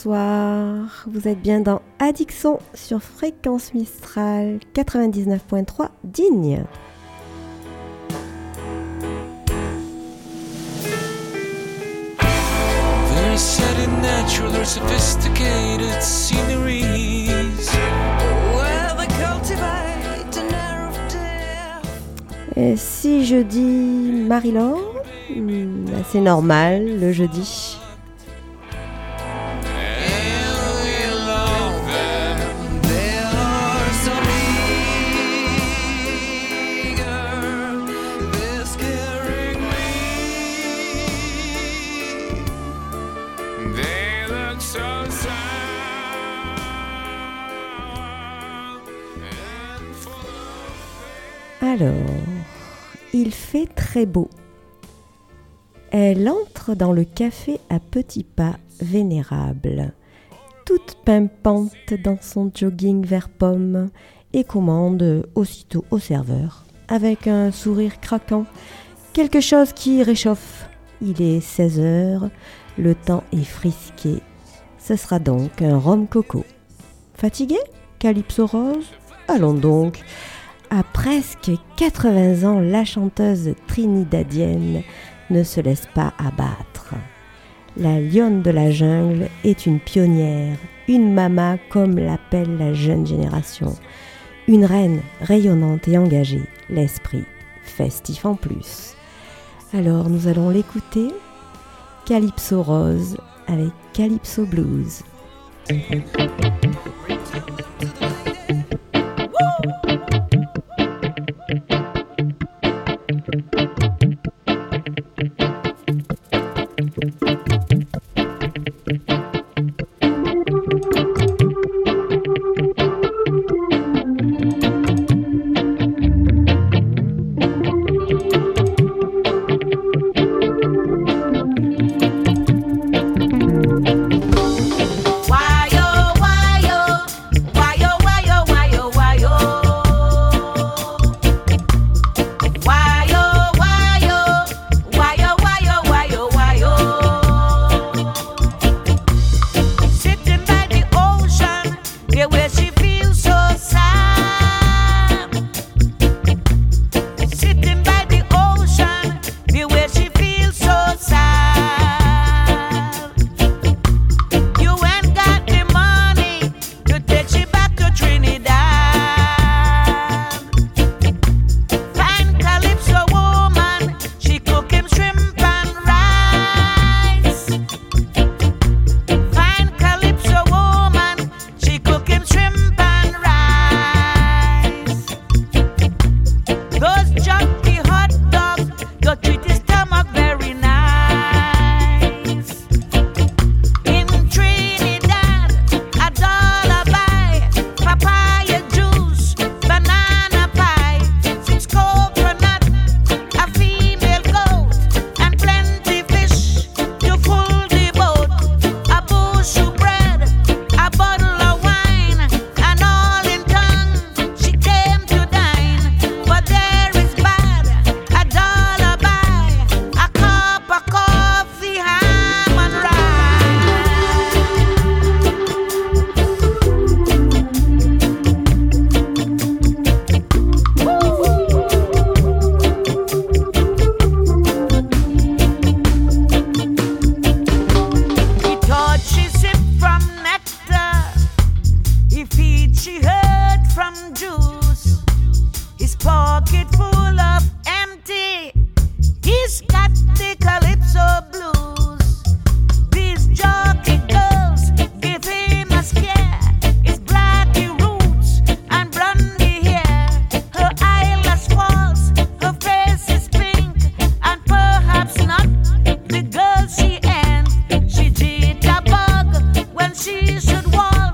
bonsoir. Vous êtes bien dans Addiction sur Fréquence Mistral 99.3 Digne. Very sad and natural, they're sophisticated sceneries where they cultivate an air of death. Et si je dis Marie-Laure, c'est normal le jeudi. Alors, il fait très beau. Elle entre dans le café à petits pas vénérable, toute pimpante dans son jogging vert pomme, et commande aussitôt au serveur, avec un sourire craquant, quelque chose qui réchauffe. Il est 16h, le temps est frisqué. Ce sera donc un rhum coco. Fatigué? Calypso rose? Allons donc. À presque 80 ans, la chanteuse trinidadienne ne se laisse pas abattre. La lionne de la jungle est une pionnière, une mama comme l'appelle la jeune génération. Une reine rayonnante et engagée, l'esprit festif en plus. Alors nous allons l'écouter, Calypso Rose avec Calypso Blues.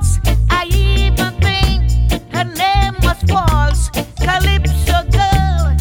Calypso girl,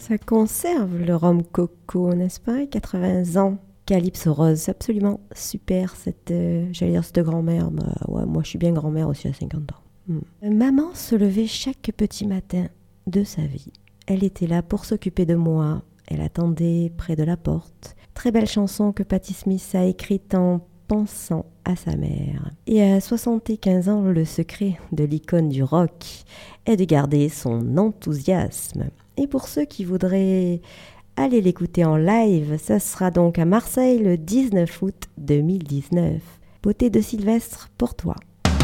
Ça conserve le rhum coco, n'est-ce pas? 80 ans. Calypso Rose, c'est absolument super cette grand-mère. Bah, ouais, moi je suis bien grand-mère aussi à 50 ans. Maman se levait chaque petit matin de sa vie. Elle était là pour s'occuper de moi. Elle attendait près de la porte. Très belle chanson que Patti Smith a écrite en pensant à sa mère. Et à 75 ans, le secret de l'icône du rock est de garder son enthousiasme. Et pour ceux qui voudraient aller l'écouter en live, ça sera donc à Marseille le 19 août 2019. Beauté de Sylvestre pour toi.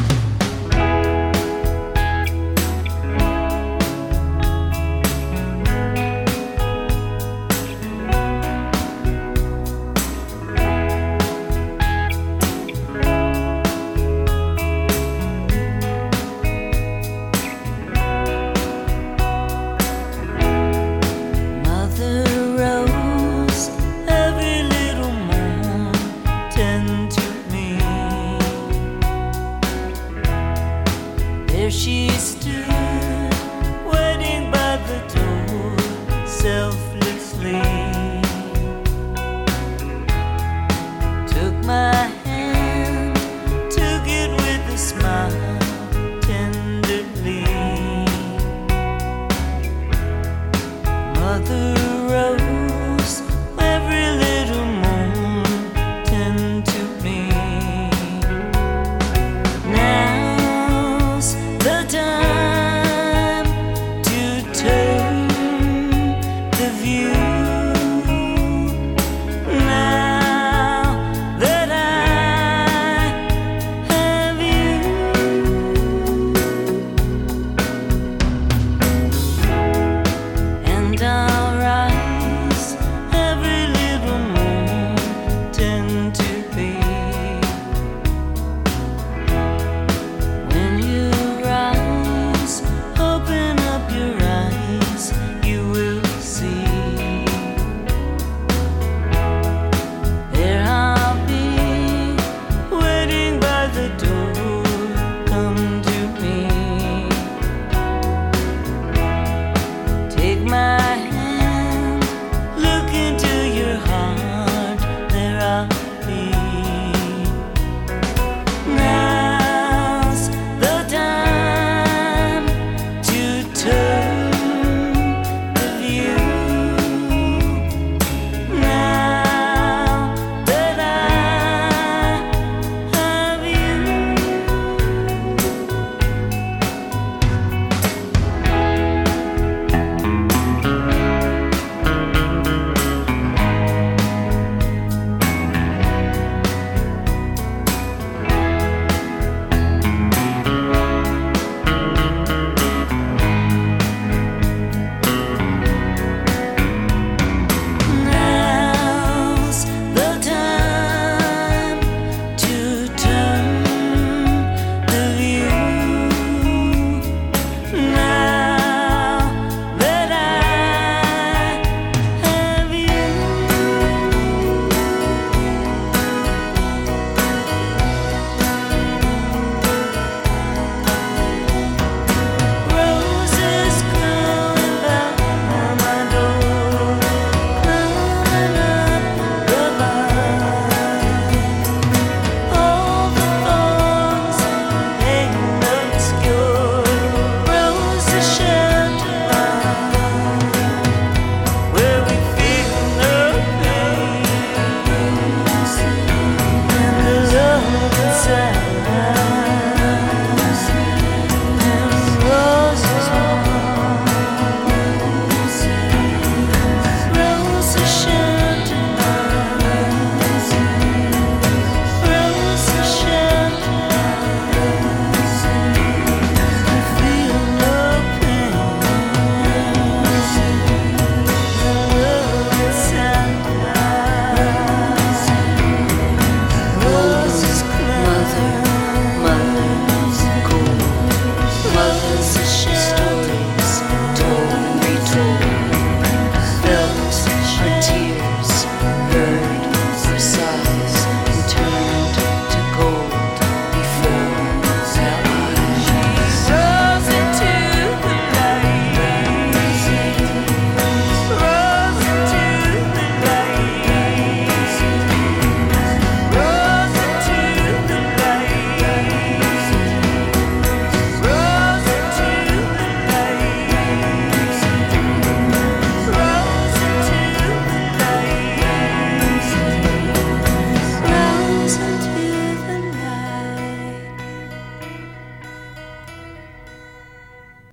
She stood, waiting by the door, selflessly. Took my hand, took it with a smile, tenderly. Mother Rose, every little moment, tend to me. Now's the time to turn the view.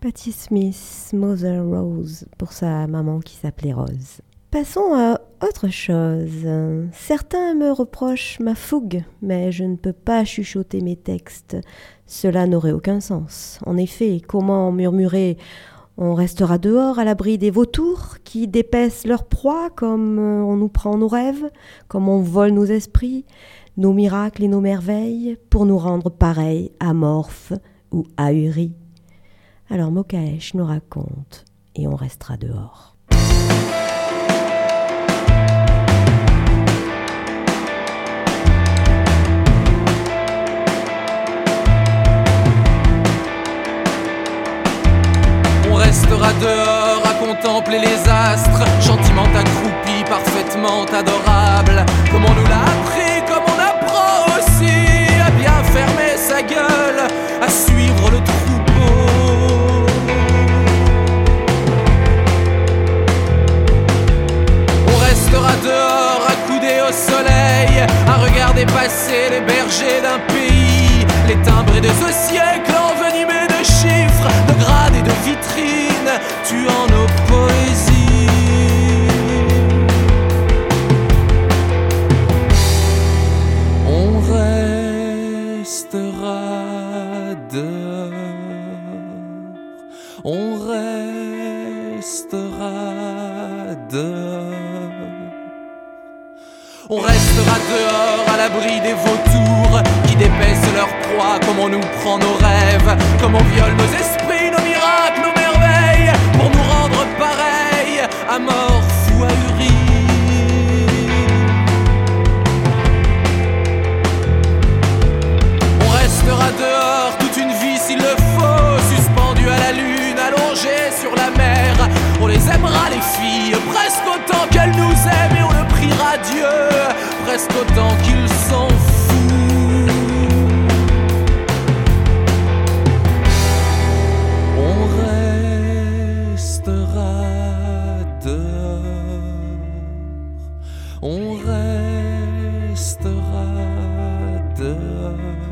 Patti Smith, Mother Rose, pour sa maman qui s'appelait Rose. Passons à autre chose. Certains me reprochent ma fougue, mais je ne peux pas chuchoter mes textes. Cela n'aurait aucun sens. En effet, comment murmurer « On restera dehors à l'abri des vautours qui dépaissent leur proie comme on nous prend nos rêves, comme on vole nos esprits, nos miracles et nos merveilles, pour nous rendre pareils, amorphes ou ahuris. » Alors Mokaesh nous raconte et on restera dehors. On restera dehors à contempler les astres, gentiment accroupis, parfaitement adorables. Comme on nous l'a appris, comme on apprend aussi à bien fermer sa gueule, à suivre le troupeau. On restera dehors accoudés au soleil, à regarder passer les bergers d'un pays, les timbrés de ce siècle envenimés de chiffres, de grades et de vitrines, tuant nos poésies. On restera dehors, on restera dehors. On restera dehors à l'abri des vautours qui dépaissent leur proie, comme on nous prend nos rêves, comme on viole nos esprits, nos miracles, nos merveilles, pour nous rendre pareils, amorphes ou ahuris. On restera dehors toute une vie s'il le faut, suspendu à la lune, allongé sur la mer. On les aimera les filles, presque autant qu'elles nous aiment, et on le priera Dieu, presque autant qu'ils s'en foutent. On restera dehors, on restera dehors.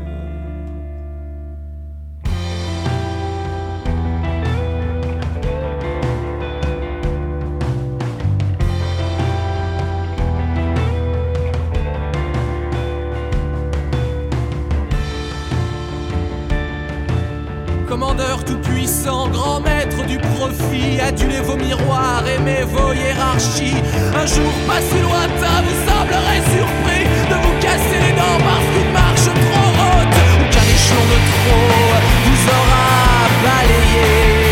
Commandeur tout-puissant, grand maître du profit, adulez vos miroirs, aimez vos hiérarchies. Un jour pas si lointain, vous semblerez surpris de vous casser les dents parce qu'une marche trop haute ou qu'un échelon de trop vous aura balayé.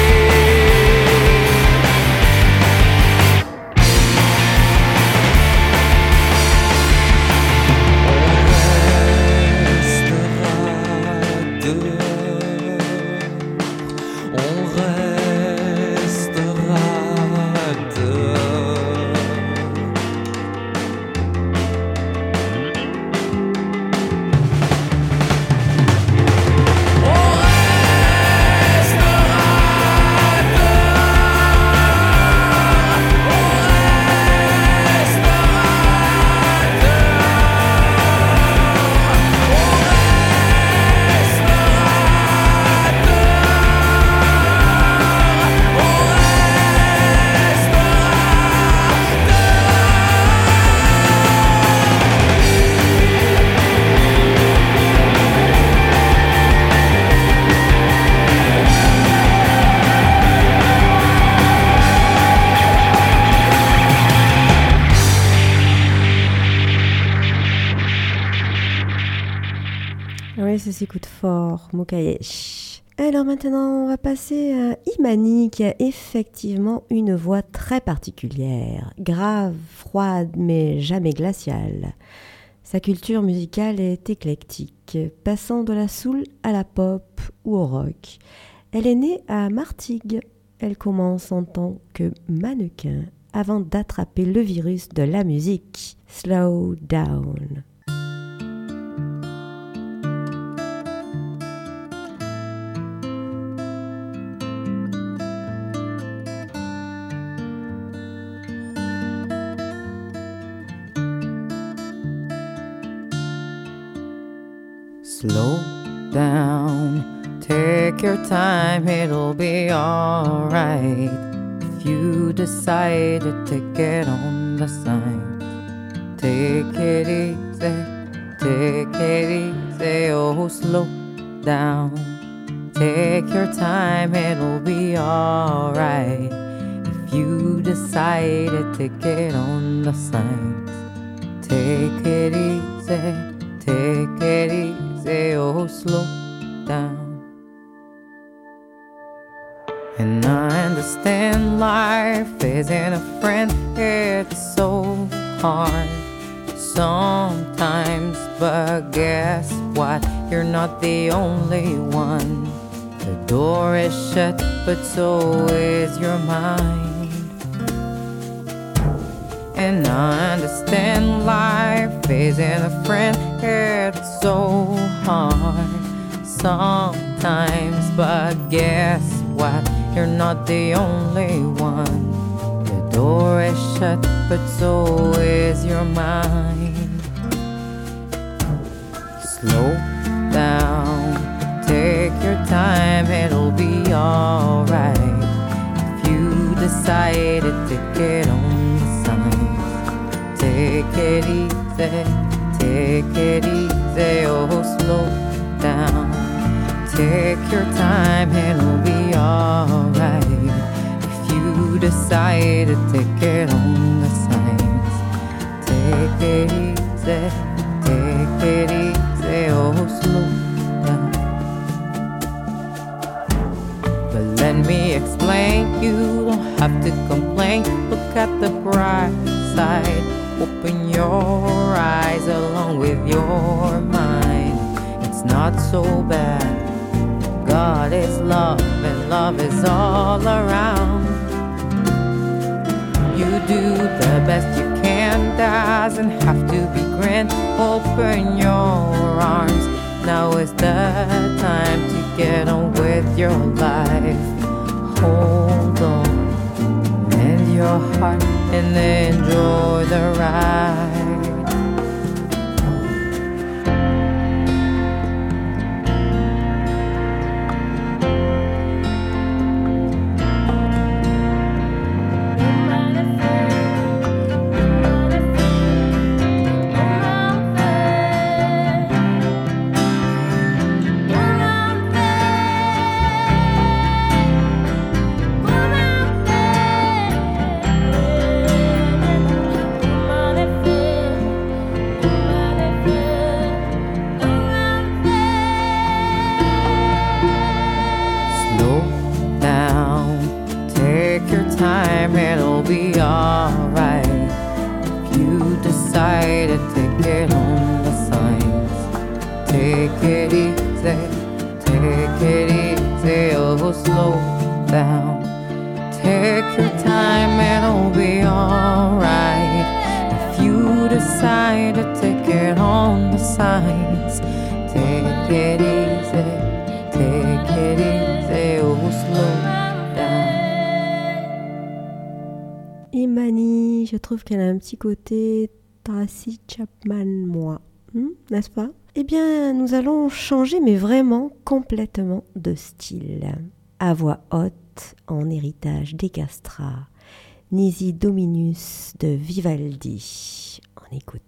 Oui, ceci coûte fort, Mokaesh. Alors maintenant, on va passer à Imani, qui a effectivement une voix très particulière, grave, froide, mais jamais glaciale. Sa culture musicale est éclectique, passant de la soul à la pop ou au rock. Elle est née à Martigues. Elle commence en tant que mannequin avant d'attraper le virus de la musique. Slow down. Slow down, Take your time, it'll be alright. If you decide to take it on the side, take it easy, oh slow down. Take your time, it'll be alright. If you decide to take it on the side, take it easy, oh slow down. And I understand life isn't a friend, it's so hard sometimes, but guess what? You're not the only one. The door is shut, but so is your mind. And I understand life isn't a friend, it's so hard sometimes, but guess what? You're not the only one. The door is shut, but so is your mind. Slow down, take your time, it'll be alright. If you decide to take it on the side, take it easy, oh slow down. Take your time, it'll be alright. If you decide to take it on the sides, take it easy, oh slow down. But let me explain, you don't have to complain. Look at the bright side, open your eyes along with your mind. It's not so bad. God is love and love is all around. You do the best you can, doesn't have to be grand. Open your arms, now is the time to get on with your life. Hold on, mend your heart and enjoy the ride. Time, it'll be alright. If you decide to take it on the signs, take it easy, oh slow down. Take your time, it'll be alright. If you decide to take it on the signs, take it easy, oh slow down. Imani, je trouve qu'elle a un petit côté Tracy Chapman, moi, n'est-ce pas? Eh bien, nous allons changer, mais vraiment complètement de style. À voix haute, en héritage des castrats, Nisi Dominus de Vivaldi. On écoute.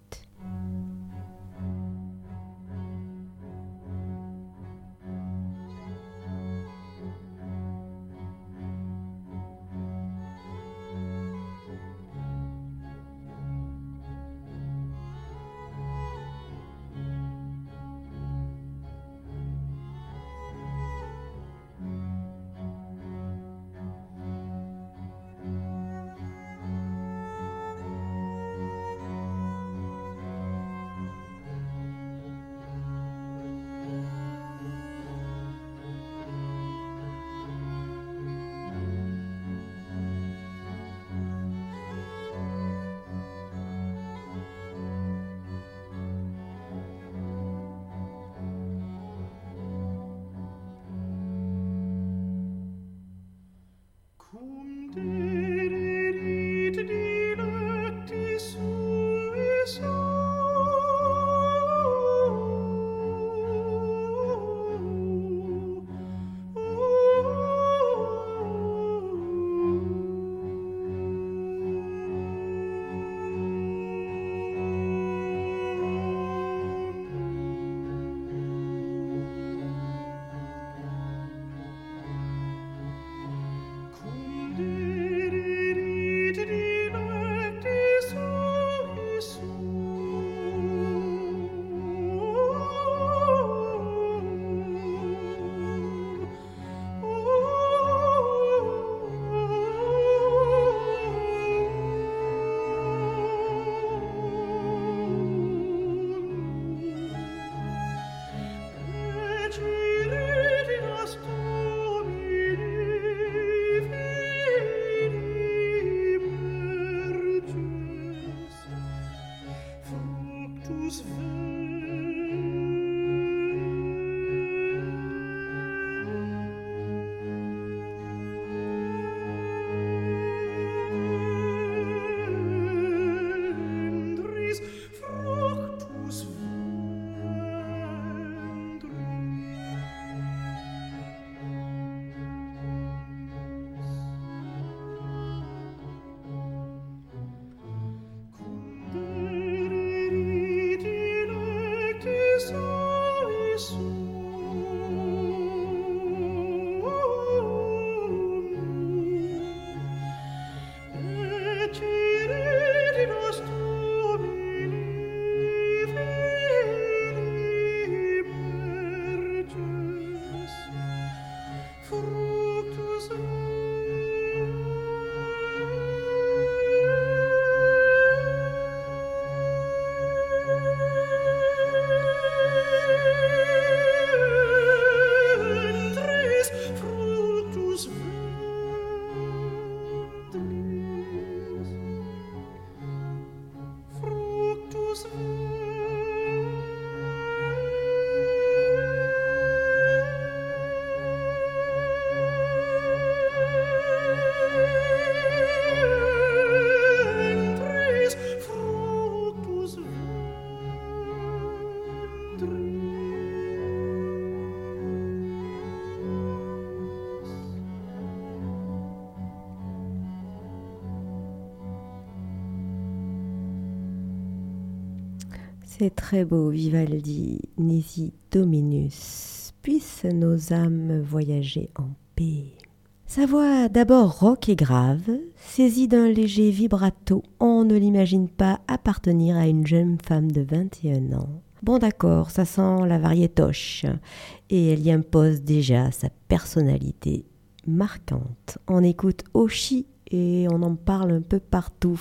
C'est très beau, Vivaldi, Nisi Dominus. Puissent nos âmes voyager en paix. Sa voix, d'abord rock et grave, saisie d'un léger vibrato, on ne l'imagine pas appartenir à une jeune femme de 21 ans. Bon d'accord, ça sent la variétoche, et elle y impose déjà sa personnalité marquante. On écoute Oshi et on en parle un peu partout.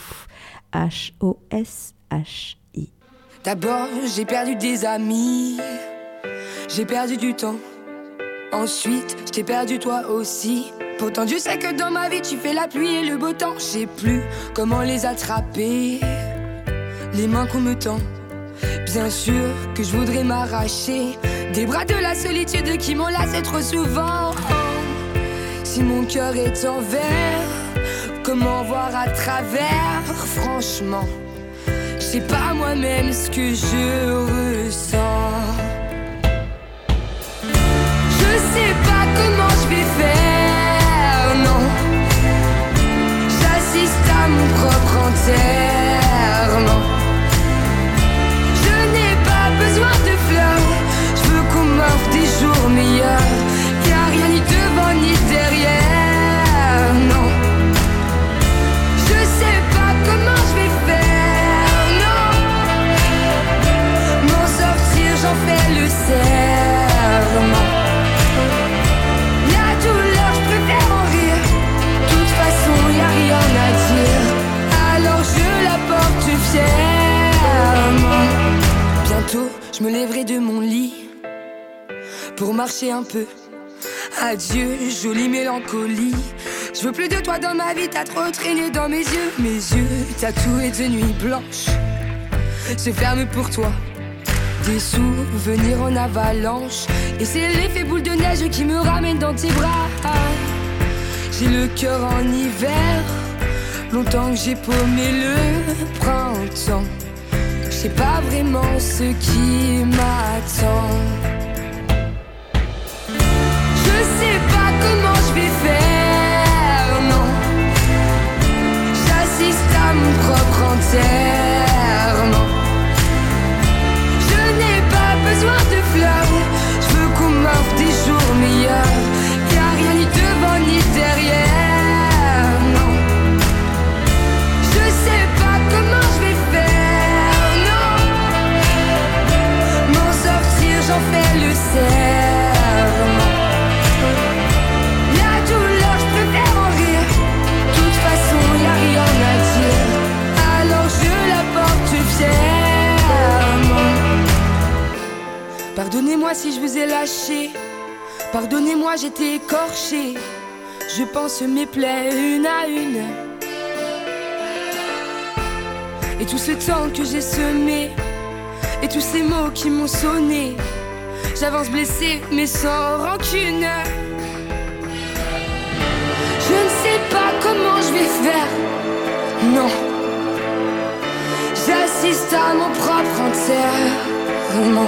H-O-S-H. D'abord, j'ai perdu des amis, j'ai perdu du temps. Ensuite, je t'ai perdu toi aussi. Pourtant, Dieu sait que dans ma vie, tu fais la pluie et le beau temps. Je sais plus comment les attraper, les mains qu'on me tend. Bien sûr que je voudrais m'arracher des bras de la solitude qui m'enlacent trop souvent. Si mon cœur est en verre, comment voir à travers? Franchement, je sais pas moi-même ce que je ressens. Je sais pas comment je vais faire, non. J'assiste à mon propre enterrement. Je n'ai pas besoin de fleurs, je veux qu'on m'offre des jours meilleurs. Y'a rien ni devant ni derrière, non. Je sais pas comment je vais faire, non. M'en sortir, j'en fais le serment. La douleur, je préfère en rire. De toute façon, y'a rien à dire. Alors je la porte fièrement. Bientôt, je me lèverai de mon lit pour marcher un peu. Adieu, jolie mélancolie. Je veux plus de toi dans ma vie, t'as trop traîné dans mes yeux tatoués de nuit blanche se ferment pour toi. Des souvenirs en avalanche, et c'est l'effet boule de neige qui me ramène dans tes bras. J'ai le cœur en hiver, longtemps que j'ai paumé le printemps. Je sais pas vraiment ce qui m'attend. Je sais pas comment je vais faire, non. J'assiste à mon propre enterrement. Je n'ai pas besoin de fleurs, je veux qu'on m'offre des jours meilleurs. Y'a rien ni devant ni derrière, non. Je sais pas comment je vais faire, non. M'en sortir, j'en fais le serment. La douleur, je préfère en rire. De toute façon, y'a rien à dire. Alors je la porte fièrement. Pardonnez-moi si je vous ai lâché. Pardonnez-moi, j'étais écorché. Je pense mes plaies une à une. Et tout ce temps que j'ai semé, et tous ces mots qui m'ont sonné. J'avance blessée mais sans rancune. Je ne sais pas comment je vais faire, non. J'assiste à mon propre enterrement.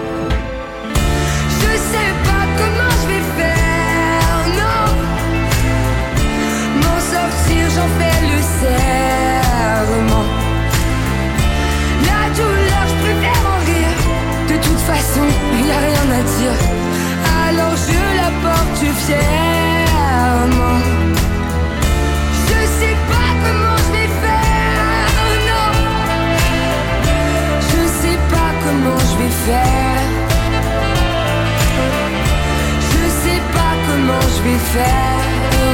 Je sais pas comment je vais faire, non. M'en sortir, j'en fais le serment. La douleur, je préfère en rire. De toute façon, y'a rien à dire. Alors je la porte fièrement. Je sais pas comment je vais faire, non. Je sais pas comment je vais faire. Je sais pas comment je vais faire,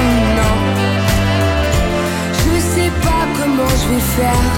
faire.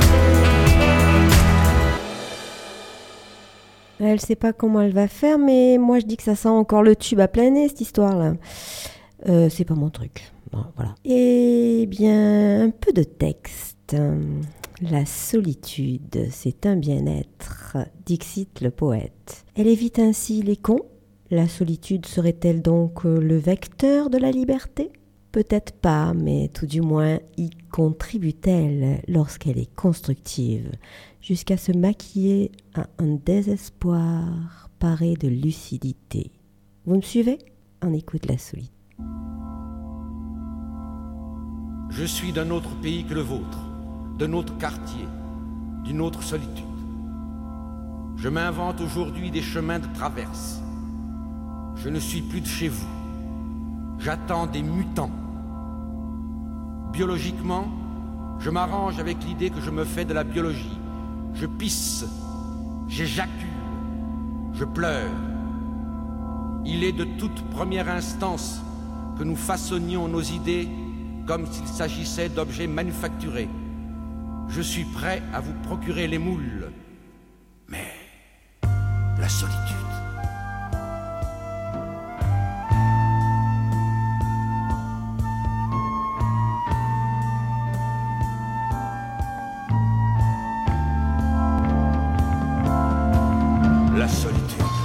Elle sait pas comment elle va faire, mais moi je dis que ça sent encore le tube à plein nez, cette histoire-là. C'est pas mon truc. Bon, voilà. Eh bien, un peu de texte. La solitude, c'est un bien-être, dixit le poète. Elle évite ainsi les cons. La solitude serait-elle donc le vecteur de la liberté ? Peut-être pas, mais tout du moins y contribue-t-elle lorsqu'elle est constructive, jusqu'à se maquiller à un désespoir paré de lucidité. Vous me suivez ? On écoute la solitude. Je suis d'un autre pays que le vôtre, d'un autre quartier, d'une autre solitude. Je m'invente aujourd'hui des chemins de traverse. Je ne suis plus de chez vous. J'attends des mutants. Biologiquement, je m'arrange avec l'idée que je me fais de la biologie. Je pisse, j'éjacule, je pleure. Il est de toute première instance que nous façonnions nos idées comme s'il s'agissait d'objets manufacturés. Je suis prêt à vous procurer les moules, mais la solitude. La solitude.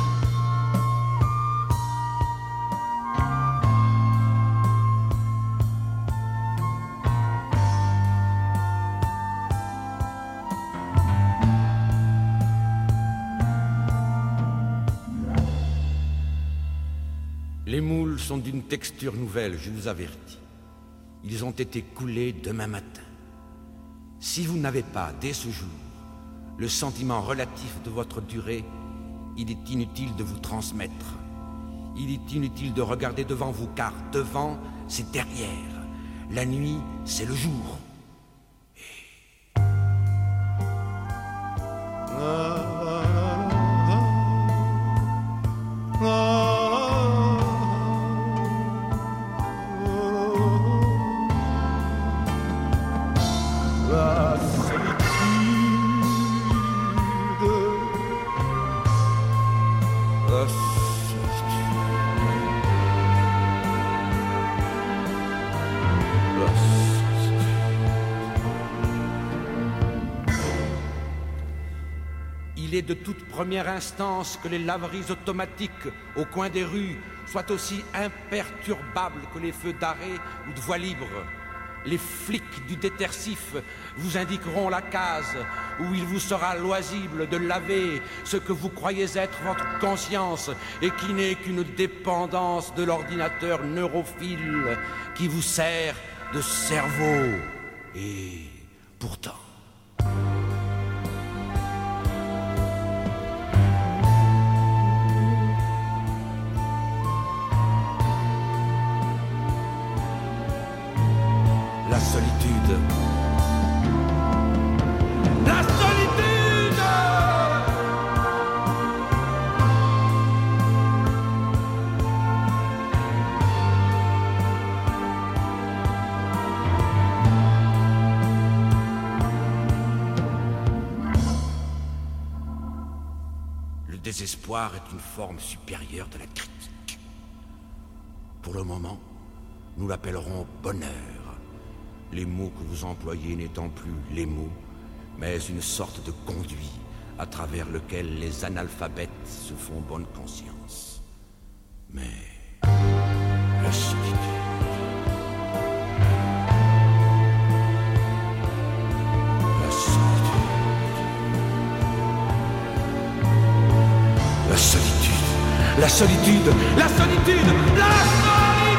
Les moules sont d'une texture nouvelle, je vous avertis. Ils ont été coulés demain matin. Si vous n'avez pas, dès ce jour, le sentiment relatif de votre durée, il est inutile de vous transmettre. Il est inutile de regarder devant vous, car devant, c'est derrière. La nuit, c'est le jour. Il est de toute première instance que les laveries automatiques au coin des rues soient aussi imperturbables que les feux d'arrêt ou de voie libre. Les flics du détersif vous indiqueront la case où il vous sera loisible de laver ce que vous croyez être votre conscience et qui n'est qu'une dépendance de l'ordinateur neurophile qui vous sert de cerveau. Et pourtant... La solitude. La solitude. Le désespoir est une forme supérieure de la critique. Pour le moment, nous l'appellerons bonheur. Les mots que vous employez n'étant plus les mots, mais une sorte de conduit à travers lequel les analphabètes se font bonne conscience. Mais la solitude. La solitude. La solitude. La solitude. La solitude. La solitude.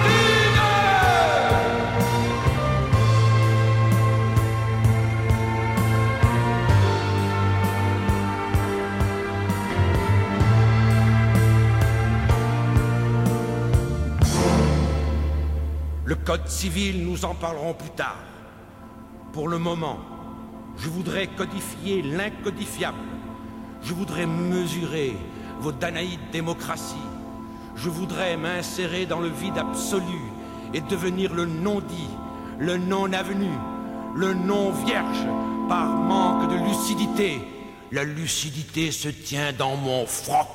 Le code civil, nous en parlerons plus tard. Pour le moment, je voudrais codifier l'incodifiable. Je voudrais mesurer vos danaïdes démocraties. Je voudrais m'insérer dans le vide absolu et devenir le non-dit, le non-avenu, le non-vierge, par manque de lucidité. La lucidité se tient dans mon froc.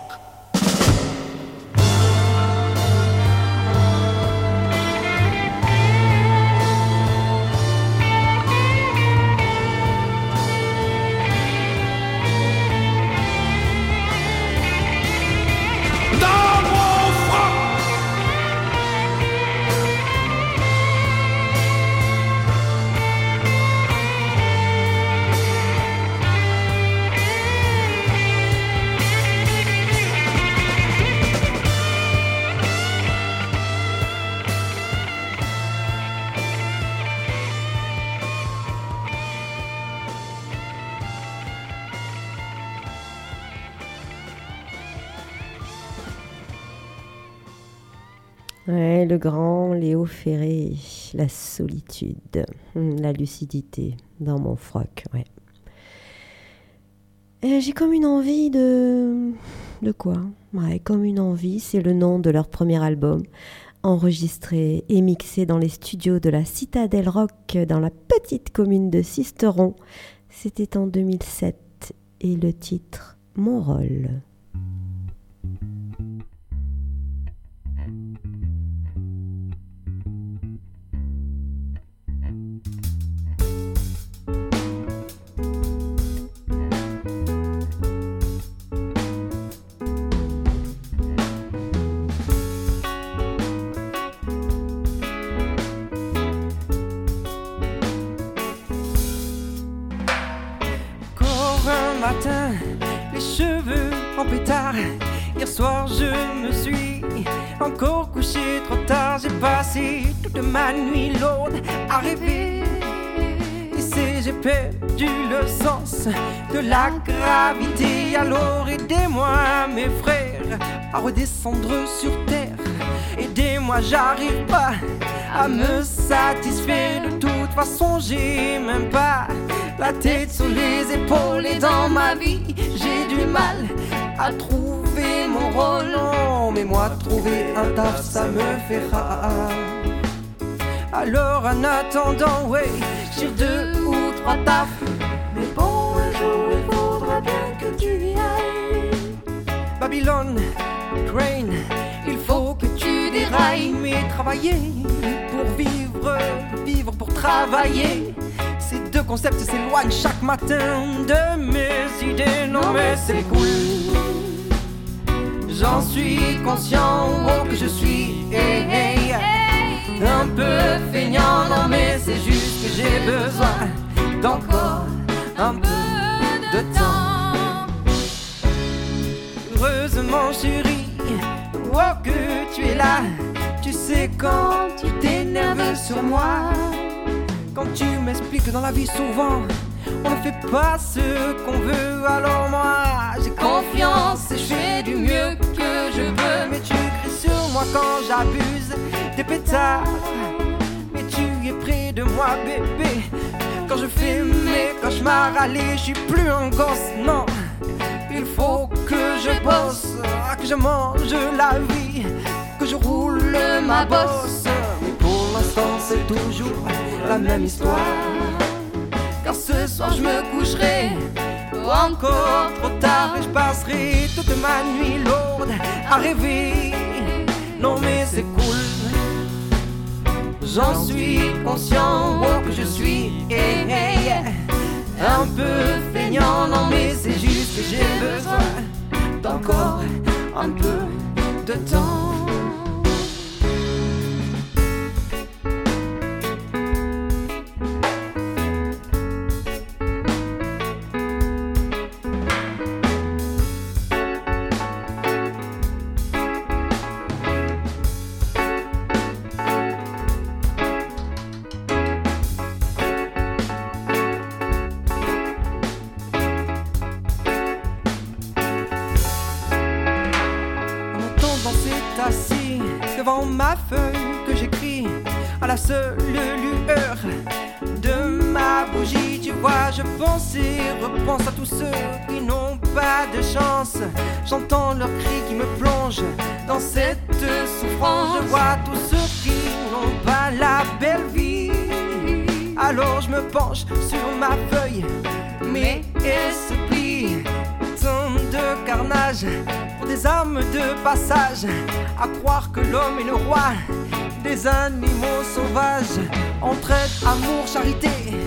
Ouais, le grand Léo Ferré, la solitude, la lucidité dans mon froc, ouais. J'ai comme une envie de quoi? Ouais, comme une envie, c'est le nom de leur premier album, enregistré et mixé dans les studios de la Citadelle Rock dans la petite commune de Sisteron. C'était en 2007 et le titre Mon rôle. Matin, les cheveux en pétard. Hier soir je me suis encore couché trop tard. J'ai passé toute ma nuit lourde à rêver. Ici j'ai perdu le sens de la gravité. Alors aidez-moi mes frères à redescendre sur terre. Aidez-moi, j'arrive pas à me satisfaire. De toute façon j'ai même pas la tête sur les épaules. Et dans ma vie j'ai du mal à trouver mon rôle. Non, mais moi trouver un taf ça me fait rare. Alors en attendant, ouais, j'ai 2 ou 3 tafs. Mais bon, un jour il faudra bien que tu y ailles. Babylone, Crane, il faut que tu dérailles. Mais travailler pour vivre pour travailler, ces 2 concepts s'éloignent chaque matin de mes idées. Non mais c'est cool, j'en suis conscient, oh que je suis un peu feignant. Non mais c'est juste que j'ai besoin d'encore un peu de temps. Heureusement chérie, oh que tu es là. Tu sais quand tu t'énerves sur moi, quand tu m'expliques que dans la vie souvent on ne fait pas ce qu'on veut. Alors moi j'ai confiance et je fais du mieux que je peux. Mais tu cries sur moi quand j'abuse des pétards. Mais tu es près de moi bébé quand je fais mes cauchemars. Allez, je suis plus un gosse, non. Il faut que je bosse, que je mange la vie, que je roule ma bosse. Mais pour l'instant c'est toujours la même histoire. Car ce soir je me coucherai encore trop tard. Et je passerai toute ma nuit lourde à rêver. Non mais c'est cool, j'en suis conscient, oh que je suis un peu feignant. Non mais c'est juste que j'ai besoin d'encore un peu de temps. Assis devant ma feuille que j'écris à la seule lueur de ma bougie. Tu vois, je pense et repense à tous ceux qui n'ont pas de chance. J'entends leurs cris qui me plongent dans cette souffrance. Je vois tous ceux qui n'ont pas la belle vie. Alors je me penche sur ma feuille, mais elle se plie. Tant de carnage pour des âmes de passage, à croire que l'homme est le roi des animaux sauvages. Entraide, amour, charité,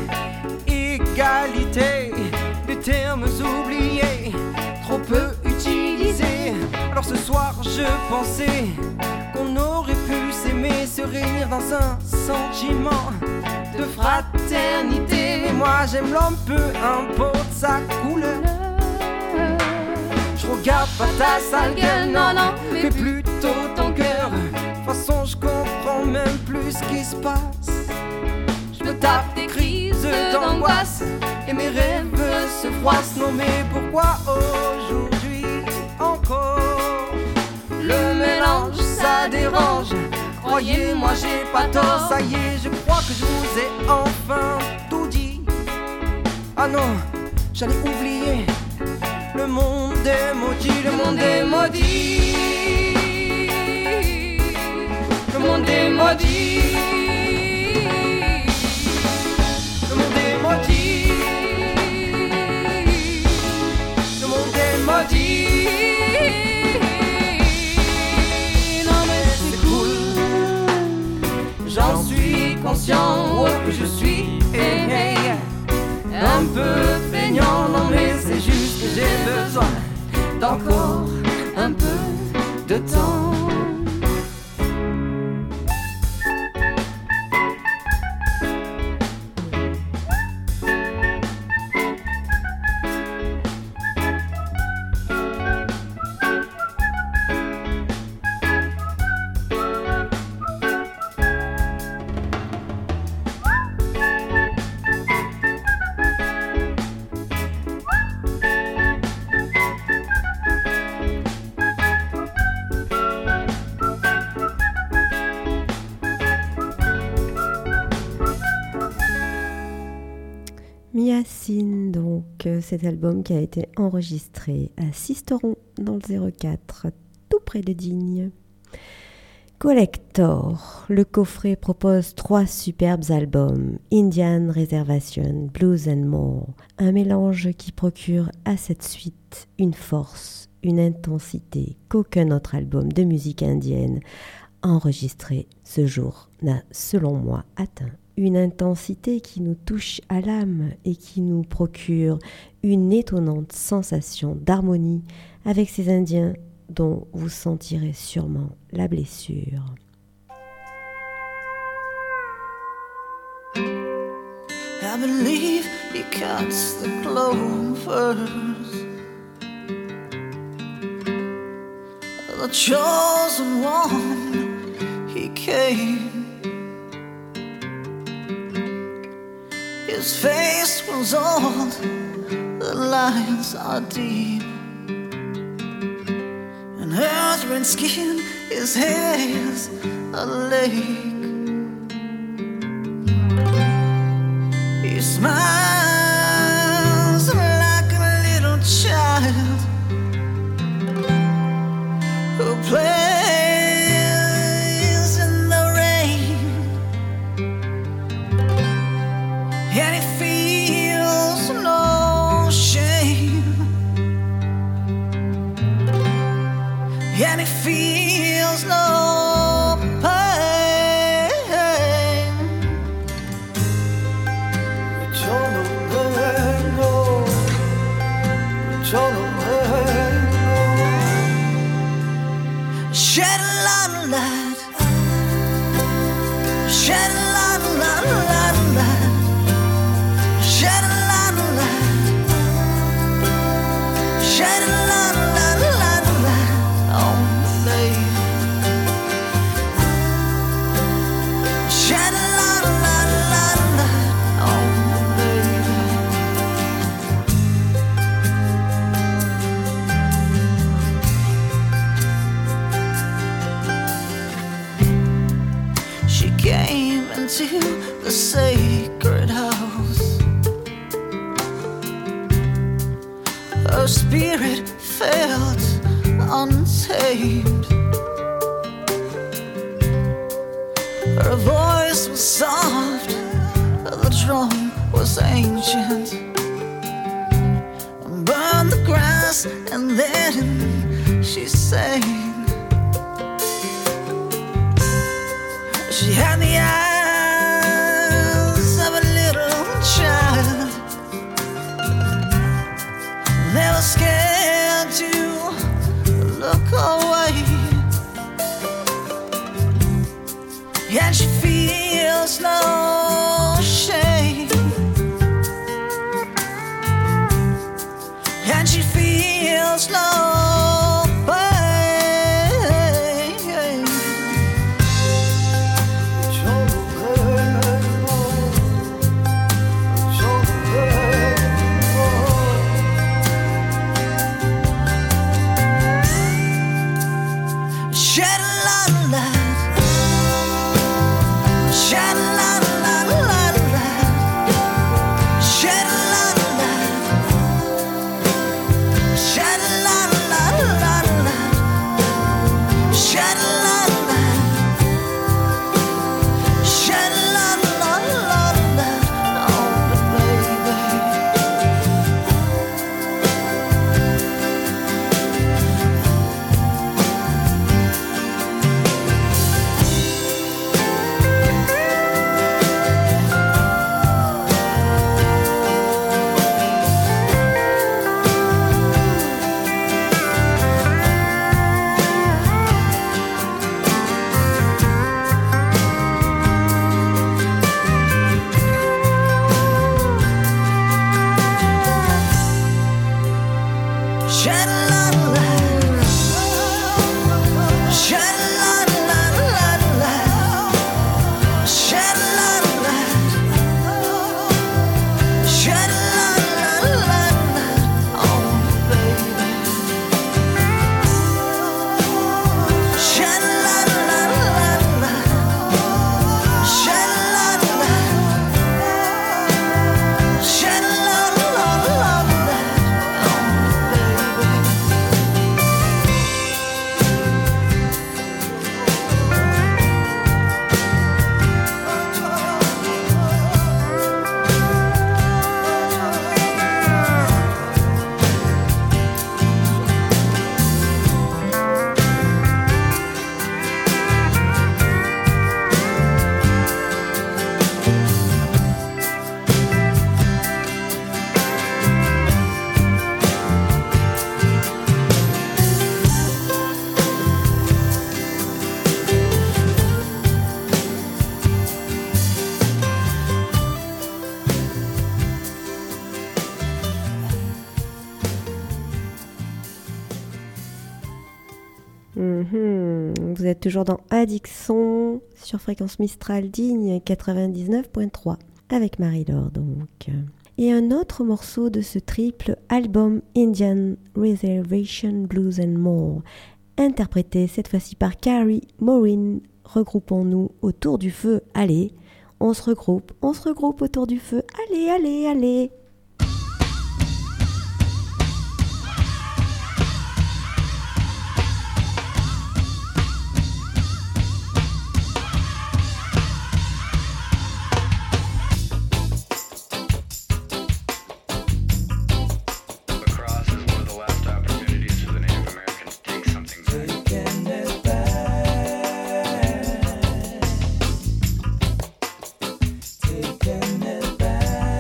égalité, des termes oubliés, trop peu utilisés. Alors ce soir je pensais qu'on aurait pu s'aimer, se réunir dans un sentiment de fraternité. Mais moi j'aime l'homme, peu importe sa couleur. Je regarde pas ta sale gueule, non, non, mais plutôt ton cœur. De toute façon je comprends même plus ce qui se passe. Je me tape des crises d'angoisse et mes rêves se froissent. Non mais pourquoi aujourd'hui encore le mélange, ça dérange. Croyez-moi j'ai pas tort, ça y est, je crois que je vous ai enfin tout dit. Ah non, j'allais oublier. Le monde est maudit, le monde est maudit. Le monde est maudit. Le monde est maudit. Le monde est maudit. Non mais c'est cool, j'en suis conscient, oh que je suis un peu feignant. Non mais c'est juste que j'ai besoin d'encore un peu de temps. Miacine, donc cet album qui a été enregistré à Sisteron dans le 04, tout près de Digne. Collector, le coffret propose 3 superbes albums, Indian Reservation, Blues and More, un mélange qui procure à cette suite une force, une intensité qu'aucun autre album de musique indienne enregistré ce jour n'a, selon moi, atteint. Une intensité qui nous touche à l'âme et qui nous procure une étonnante sensation d'harmonie avec ces Indiens dont vous sentirez sûrement la blessure. I believe he cuts the clovers, the chosen one, he came. His face was old, the lines are deep, and earth red skin, his hair's a lake. He smiles like a little child who plays in the rain, and he feels no shame, and he feels no pain. Shed a lot of light, shed a lot of light, shed a lot of light, shed a lot of light on me. Shed a lot of light on me. She came into the sacred house. Her spirit felt untamed. Her voice was soft, the drum was ancient. Burn the grass and then she sang. She had the eyes of a little child. Never scared to look away. And she feels no shame. And she feels no pain. Shed a lot of light. Shed a lot of light, a lot of light. Shed a lot of light. Shed a lot of light, a lot of light. Shed a lot of light. Shed a lot of light, a lot of light on the baby. Shed a lot of light. Shed a lot of light, a lot of light. Shed a lot of light. Shed a lot of light, a lot of light on the baby. Shed a lot of light, a lot of light. Shed a lot of light. Shed a lot of light, a lot of light on the baby. Vous êtes toujours dans Addiction sur Fréquence Mistral Digne 99.3 avec Marie-Laure donc. Et un autre morceau de ce triple album Indian Reservation Blues and More, interprété cette fois-ci par Carrie Maureen. Regroupons-nous autour du feu, allez, on se regroupe autour du feu, allez, allez, allez. Lacrosse is one of the last opportunities for the Native Americans to take something back. Taking it back. Taking it back.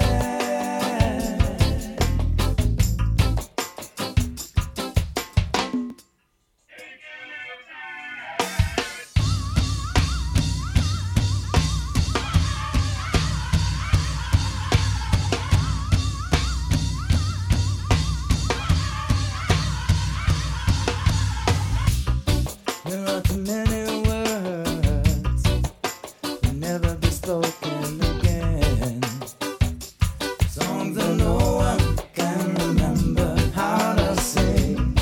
There are too many words will never be spoken again. Songs that no one can remember how to sing.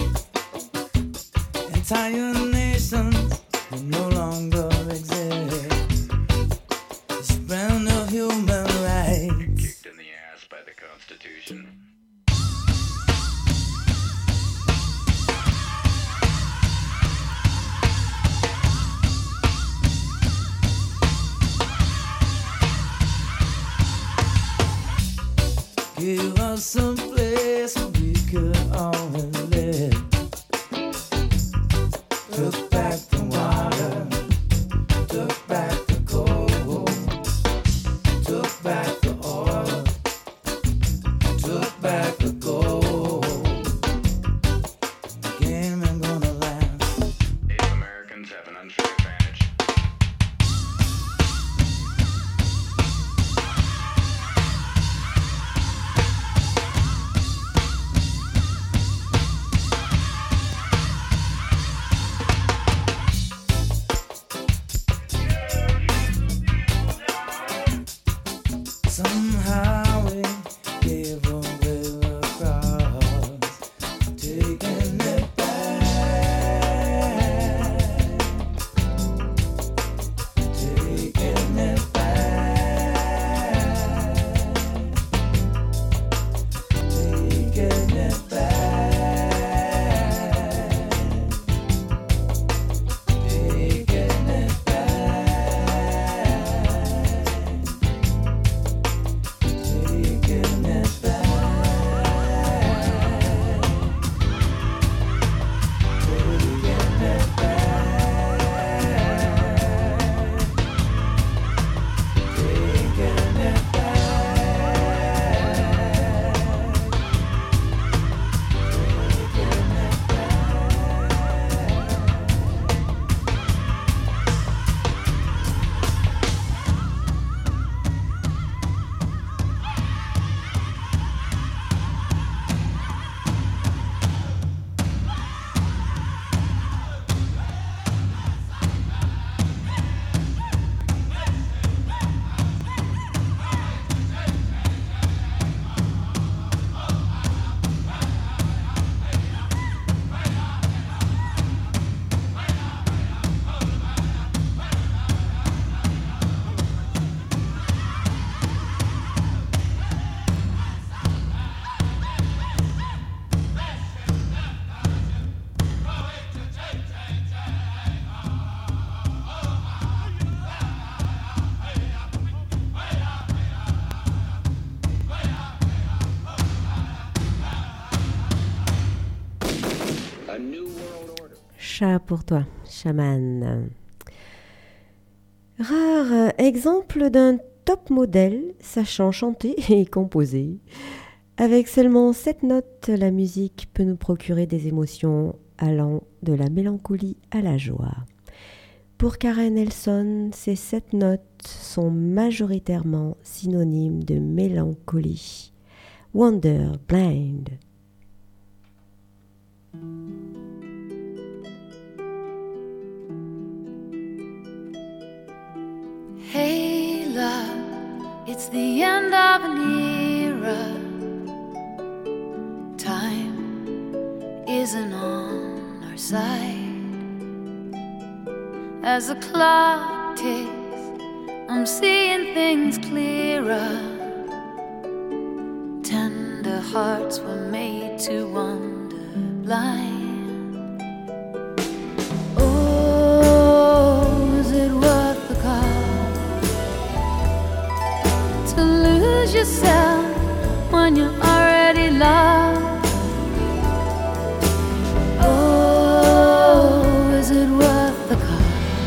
Entire nations will no longer exist. This brand of human rights. Kicked in the ass by the Constitution. someplace we could only live. Took back the water, took back the coal, took back the oil, took back the gold. The game ain't gonna last. Native Americans have an unfair advantage. Somehow we gave away the cross, taking it back, taking it back, taking it back, taking it A new world order. Chat pour toi, chaman. Rare exemple d'un top modèle sachant chanter et composer. Avec seulement 7 notes, la musique peut nous procurer des émotions allant de la mélancolie à la joie. Pour Karen Elson, ces 7 notes sont majoritairement synonymes de mélancolie. Wonderblind. Hey love, it's the end of an era. Time isn't on our side. As the clock ticks, I'm seeing things clearer. Tender hearts were made to wander blind. Oh, is it worth the cost to lose yourself when you're already lost? Oh, is it worth the cost?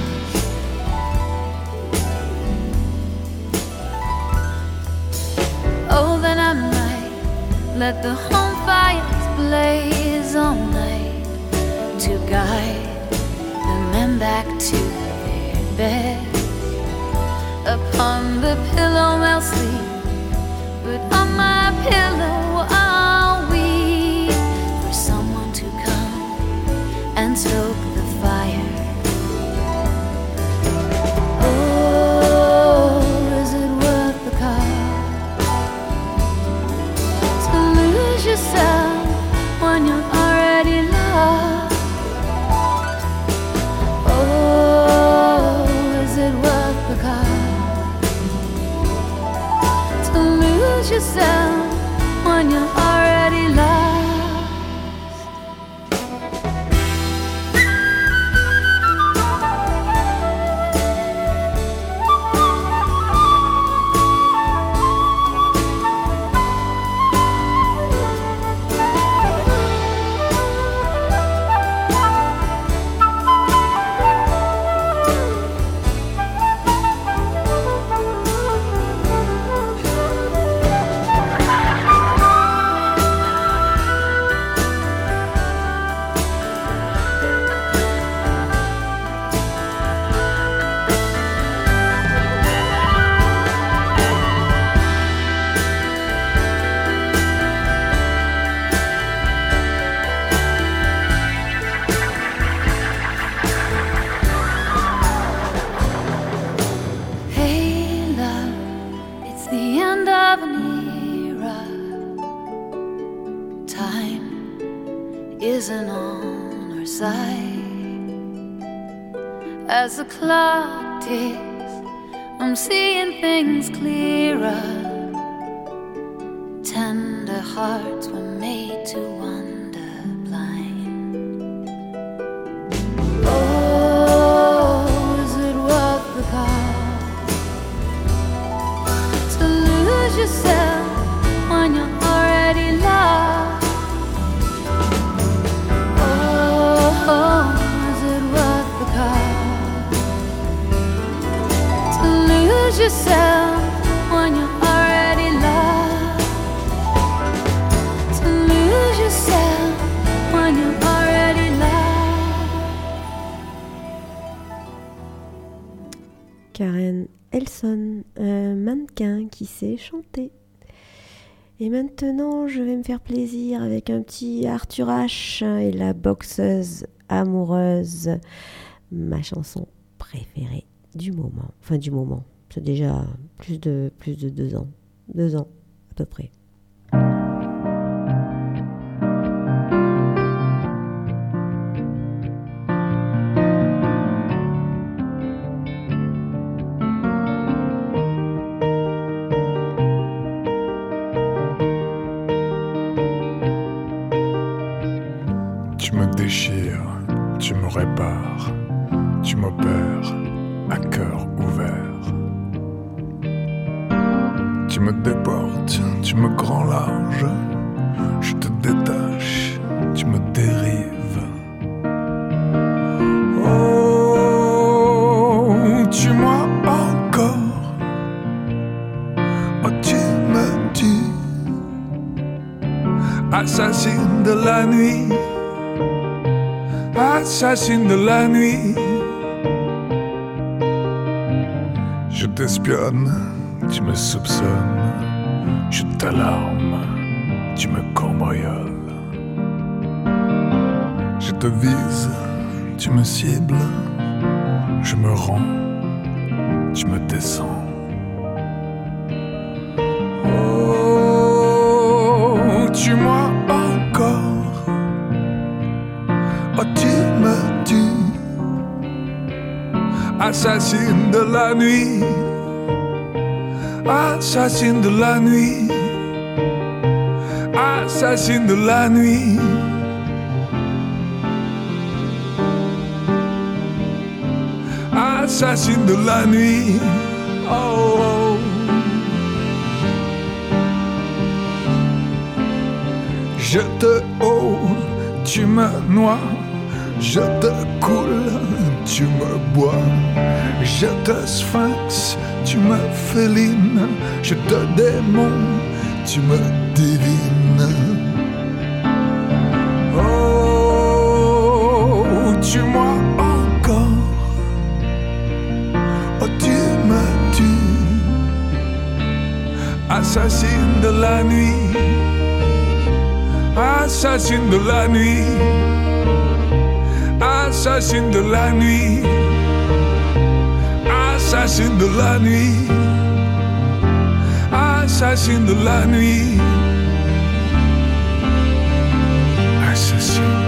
Oh, then I might let the home fires blaze all night to guide the men back to their bed. Upon the pillow I'll sleep, but on my pillow I'll weep for someone to come and stoke the fire. Oh, is it worth the cost to lose yourself when you're already lost? Oh, is it worth the cost to lose yourself when you're already lost? isn't on our side. As the clock ticks, I'm seeing things clearer. Tender hearts were made to wander blind. Oh, is it worth the cost to lose yourself when you're already lost? Oh, is it worth the cost to lose yourself when you're already lost? To lose yourself when you're already lost. Karen Elson, un mannequin qui sait chanter. Et maintenant, je vais me faire plaisir avec un petit Arthur H et la boxeuse amoureuse, ma chanson préférée du moment. Enfin, du moment. C'est déjà plus de 2 ans. 2 ans, à peu près. Tu me déchires, tu me répares, tu m'opères à cœur ouvert. Tu me déportes, tu me grand large, je te détache, tu me dérives. Oh, tue-moi encore, oh tu me tues, assassine de la nuit. Assassine de la nuit, je t'espionne, tu me soupçonnes, je t'alarme, tu me cambrioles. Je te vise, tu me cibles, je me rends, tu me descends. Oh, tue-moi encore. Oh, tu me tues, assassine de la nuit, assassine de la nuit, assassine de la nuit. Assassine de la nuit, oh, oh. Je te hauts, tu me noies. Je te coule, tu me bois. Je te sphinx, tu me félines. Je te démon, tu me divines. Oh, tue-moi encore. Oh, tu me tues. Assassine de la nuit. Assassine de la nuit. Assassine de la nuit, assassine de la nuit, assassine de la nuit, assassine.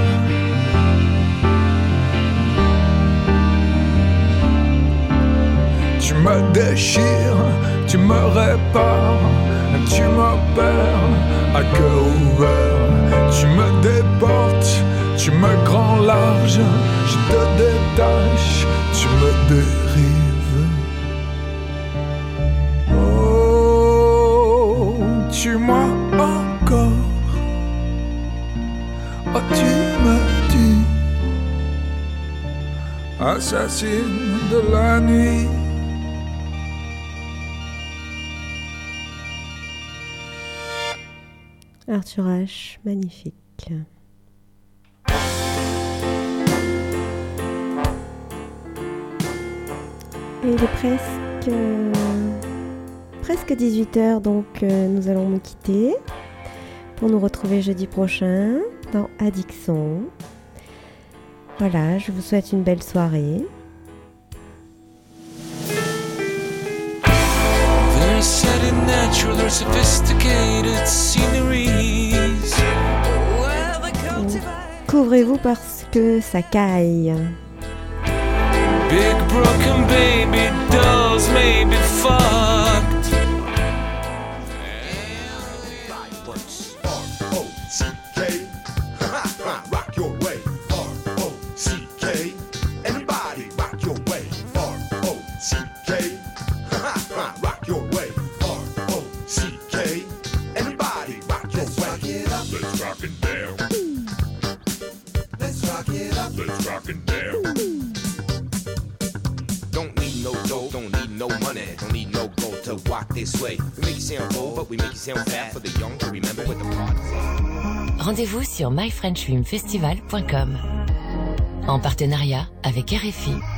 Tu me déchires, tu me répares, tu m'opères à cœur ouvert, tu me déportes. Tu me grand large, je te détache, tu me dérives. Oh, tue-moi encore. Oh, tu me tues, assassine de la nuit. Arthur H, magnifique. Et il est presque 18h, donc nous allons nous quitter pour nous retrouver jeudi prochain dans Addiction. Voilà, je vous souhaite une belle soirée. They're setting natural, they're sophisticated sceneries. Where they cultivate couvrez-vous parce que ça caille. Big broken baby dolls may be fucked. R-O-C-K, rock your way. R-O-C-K, everybody rock your way. R-O-C-K, rock your way. R-O-C-K, everybody rock your way. Let's rock it down. Let's rock it up. Let's rock it down. Don't need no dough, don't need no money, don't need no gold to walk this way. We make you sound old, but we make you sound fat for the young to remember what the party's at. Rendez-vous sur myfrenchfilmfestival.com en partenariat avec RFI.